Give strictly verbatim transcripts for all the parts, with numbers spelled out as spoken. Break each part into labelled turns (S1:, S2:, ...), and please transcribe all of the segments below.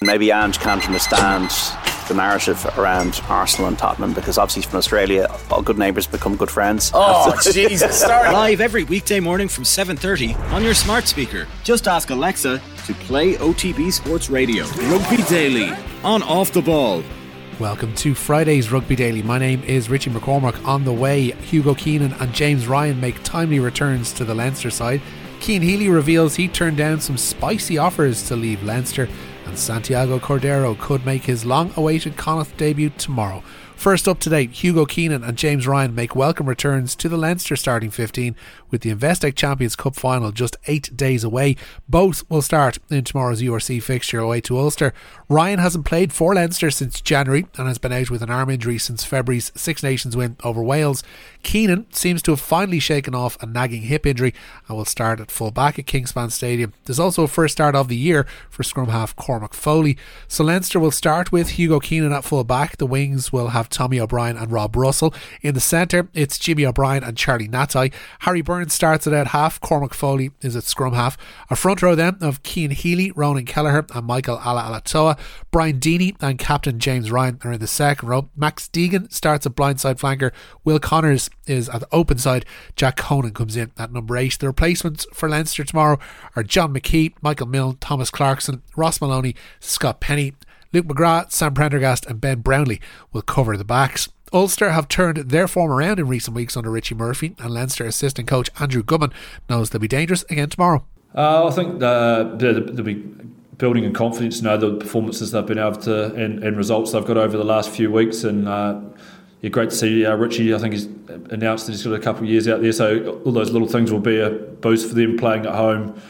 S1: Maybe Ange can't understand the narrative around Arsenal and Tottenham, because obviously from Australia all good neighbours become good friends.
S2: Oh Jesus, sorry.
S3: Live every weekday morning from seven thirty on your smart speaker. Just ask Alexa to play O T B Sports Radio. Rugby Daily on Off the Ball.
S4: Welcome to Friday's Rugby Daily. My name is Richie McCormack. On the way, Hugo Keenan and James Ryan make timely returns to the Leinster side. Cian Healy reveals he turned down some spicy offers to leave Leinster, and Santiago Cordero could make his long-awaited Connacht debut tomorrow. First up today, Hugo Keenan and James Ryan make welcome returns to the Leinster starting fifteen, with the Investec Champions Cup final just eight days away. Both will start in tomorrow's U R C fixture away to Ulster. Ryan hasn't played for Leinster since January and has been out with an arm injury since February's Six Nations win over Wales. Keenan seems to have finally shaken off a nagging hip injury and will start at full back at Kingspan Stadium. There's also a first start of the year for scrum half Cormac Foley. So Leinster will start with Hugo Keenan at full back. The wings will have Tommy O'Brien and Rob Russell. In the centre, it's Jimmy O'Brien and Charlie Natai. Harry Burns starts at out half. Cormac Foley is at scrum half. A front row then of Cian Healy, Ronan Kelleher and Michael Ala Alatoa. Brian Deeney and captain James Ryan are in the second row. Max Deegan starts at blindside flanker. Will Connors is at the open side. Jack Conan comes in at number eight. The replacements for Leinster tomorrow are John McKee, Michael Milne, Thomas Clarkson, Ross Maloney, Scott Penny. Luke McGrath, Sam Prendergast and Ben Brownlee will cover the backs. Ulster have turned their form around in recent weeks under Richie Murphy, and Leinster assistant coach Andrew Goodman knows they'll be dangerous again tomorrow.
S5: Uh, I think uh, they'll, they'll be building in confidence, you know, the performances they've been able to and, and results they've got over the last few weeks, and uh, yeah, great to see uh, Richie. I think he's announced that he's got a couple of years out there, so all those little things will be a boost for them playing at home.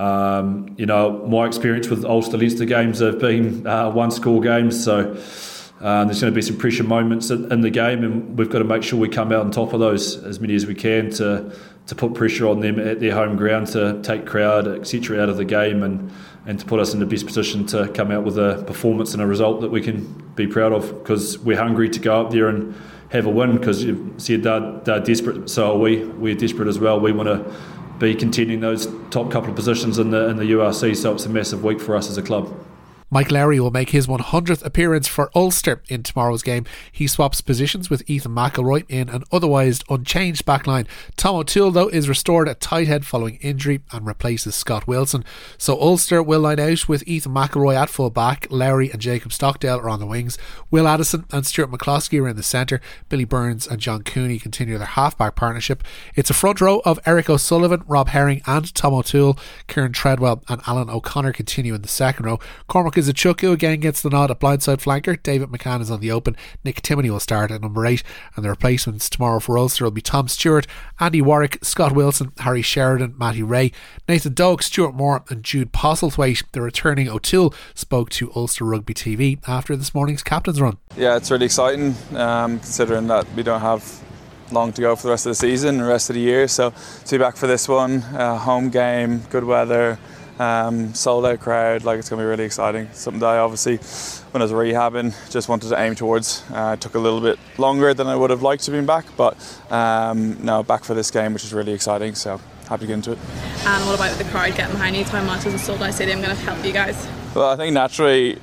S5: Um, you know, my experience with Ulster Leinster games have been uh, one score games, so uh, there's going to be some pressure moments in, in the game, and we've got to make sure we come out on top of those as many as we can to to put pressure on them at their home ground, to take crowd, et cetera, out of the game, and, and to put us in the best position to come out with a performance and a result that we can be proud of, because we're hungry to go up there and have a win, because you said they're, they're desperate, so are we. We're desperate as well. We want to be contending those top couple of positions in the in the U R C, so it's a massive week for us as a club.
S4: Mike Lowry will make his one hundredth appearance for Ulster in tomorrow's game. He swaps positions with Ethan McElroy in an otherwise unchanged backline. Tom O'Toole, though, is restored at tight head following injury and replaces Scott Wilson. So Ulster will line out with Ethan McElroy at full back. Lowry and Jacob Stockdale are on the wings. Will Addison and Stuart McCloskey are in the centre. Billy Burns and John Cooney continue their half-back partnership. It's a front row of Eric O'Sullivan, Rob Herring and Tom O'Toole. Kieran Treadwell and Alan O'Connor continue in the second row. Cormac Izuchukwu again gets the nod at blindside flanker. David McCann is on the open. Nick Timoney will start at number eight, and the replacements tomorrow for Ulster will be Tom Stewart, Andy Warwick, Scott Wilson, Harry Sheridan, Matty Ray, Nathan Doak, Stuart Moore and Jude Postlethwaite. The returning O'Toole spoke to Ulster Rugby T V after this morning's captain's run.
S6: Yeah, it's really exciting, um, considering that we don't have long to go for the rest of the season and the rest of the year, so to be back for this one, uh, home game, good weather, Um, sold out crowd, like it's going to be really exciting. Something that I obviously, when I was rehabbing, just wanted to aim towards. Uh, it took a little bit longer than I would have liked to be back, but um, no, back for this game, which is really exciting, so happy to get into it.
S7: And what about the crowd getting behind you? How much is the sold out stadium going to help you guys?
S6: Well, I think naturally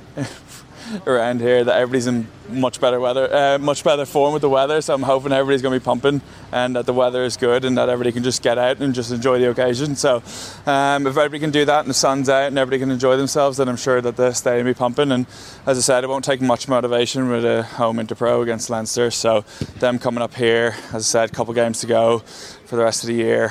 S6: around here that everybody's in much better weather, uh, much better form with the weather, so I'm hoping everybody's going to be pumping and that the weather is good and that everybody can just get out and just enjoy the occasion. So um, if everybody can do that and the sun's out and everybody can enjoy themselves, then I'm sure that the stadium will be pumping. And as I said, it won't take much motivation with a home Interpro against Leinster, so them coming up here, as I said, a couple of games to go for the rest of the year,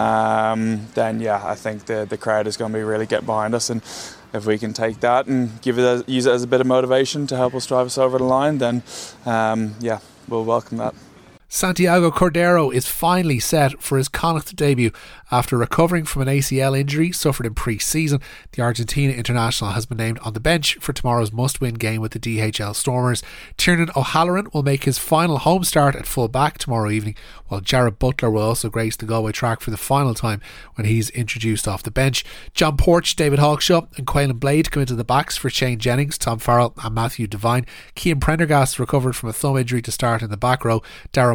S6: um, then yeah, I think the, the crowd is going to be really getting behind us, and if we can take that and give it a, use it as a bit of motivation to help us drive us over the line, then um, yeah, we'll welcome that.
S4: Santiago Cordero is finally set for his Connacht debut after recovering from an A C L injury suffered in pre-season. The Argentina international has been named on the bench for tomorrow's must-win game with the D H L Stormers. Tiernan O'Halloran will make his final home start at full back tomorrow evening, while Jared Butler will also grace the Galway track for the final time when he's introduced off the bench. John Porch, David Hawkshaw and Quaylen Blade come into the backs for Shane Jennings, Tom Farrell and Matthew Devine. Cian Prendergast recovered from a thumb injury to start in the back row. Darren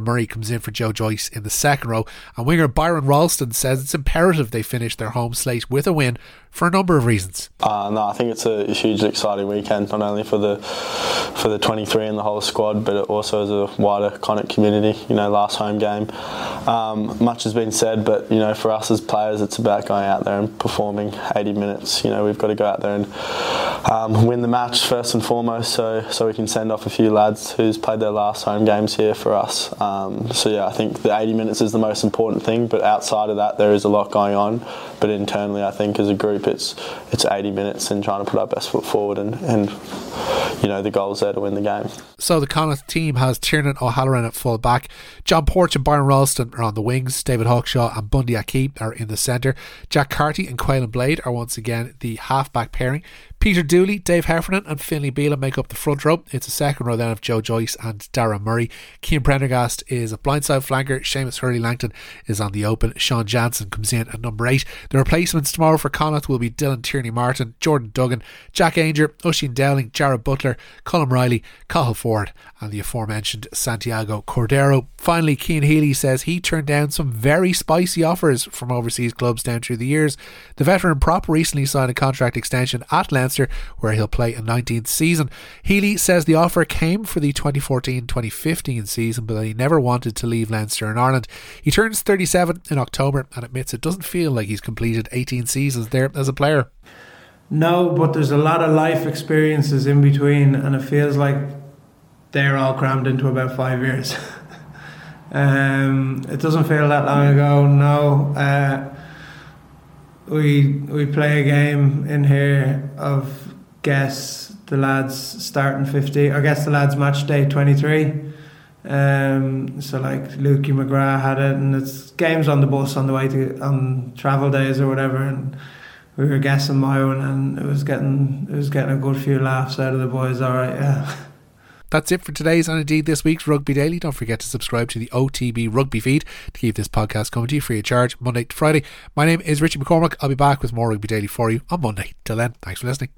S4: Murray comes in for Joe Joyce in the second row, and winger Byron Ralston says it's imperative they finish their home slate with a win for a number of reasons.
S2: Uh, no, I think it's a hugely exciting weekend, not only for the for the twenty-three and the whole squad, but also as a wider Connacht community. You know, last home game, um, much has been said, but you know, for us as players, it's about going out there and performing eighty minutes. You know, we've got to go out there and um, win the match first and foremost, so so we can send off a few lads who's played their last home games here for us. Um, so yeah, I think the eighty minutes is the most important thing, but outside of that, there is a lot going on. But internally, I think as a group, it's it's eighty minutes and trying to put our best foot forward, and, and you know, the goal's there to win the game.
S4: So the Connacht team has Tiernan O'Halloran at full back, John Porch and Byron Ralston are on the wings, David Hawkshaw and Bundy Aki are in the centre, Jack Carty and Quaylen Blade are once again the half-back pairing, Peter Dooley, Dave Heffernan and Finlay Bealham make up the front row. It's a second row then of Joe Joyce and Darragh Murray. Cian Prendergast is a blindside flanker, Seamus Hurley-Langton is on the open, Sean Jansen comes in at number eight. The replacements tomorrow for Connacht will be Dylan Tierney-Martin, Jordan Duggan, Jack Ainger, Oisin Dowling, Jared Butler, Colm Riley, Cathal Ford and the aforementioned Santiago Cordero. Finally, Cian Healy says he turned down some very spicy offers from overseas clubs down through the years. The veteran prop recently signed a contract extension at Leinster where he'll play a nineteenth season. Healy says the offer came for the twenty fourteen twenty fifteen season, but that he never wanted to leave Leinster and Ireland. He turns thirty-seven in October and admits it doesn't feel like he's completed eighteen seasons there as a player.
S8: No, but there's a lot of life experiences in between, and it feels like they're all crammed into about five years. um, it doesn't feel that long ago, no. Uh, we we play a game in here of guess the lads starting fifty, or guess the lads match day twenty-three. Um, so like Lukey McGrath had it, and it's games on the bus on the way to on travel days or whatever, and we were guessing my own, and it was getting it was getting a good few laughs out of the boys. All right, yeah.
S4: That's it for today's and indeed this week's Rugby Daily. Don't forget to subscribe to the O T B Rugby feed to keep this podcast coming to you free of charge Monday to Friday. My name is Richie McCormack. I'll be back with more Rugby Daily for you on Monday. Till then, thanks for listening.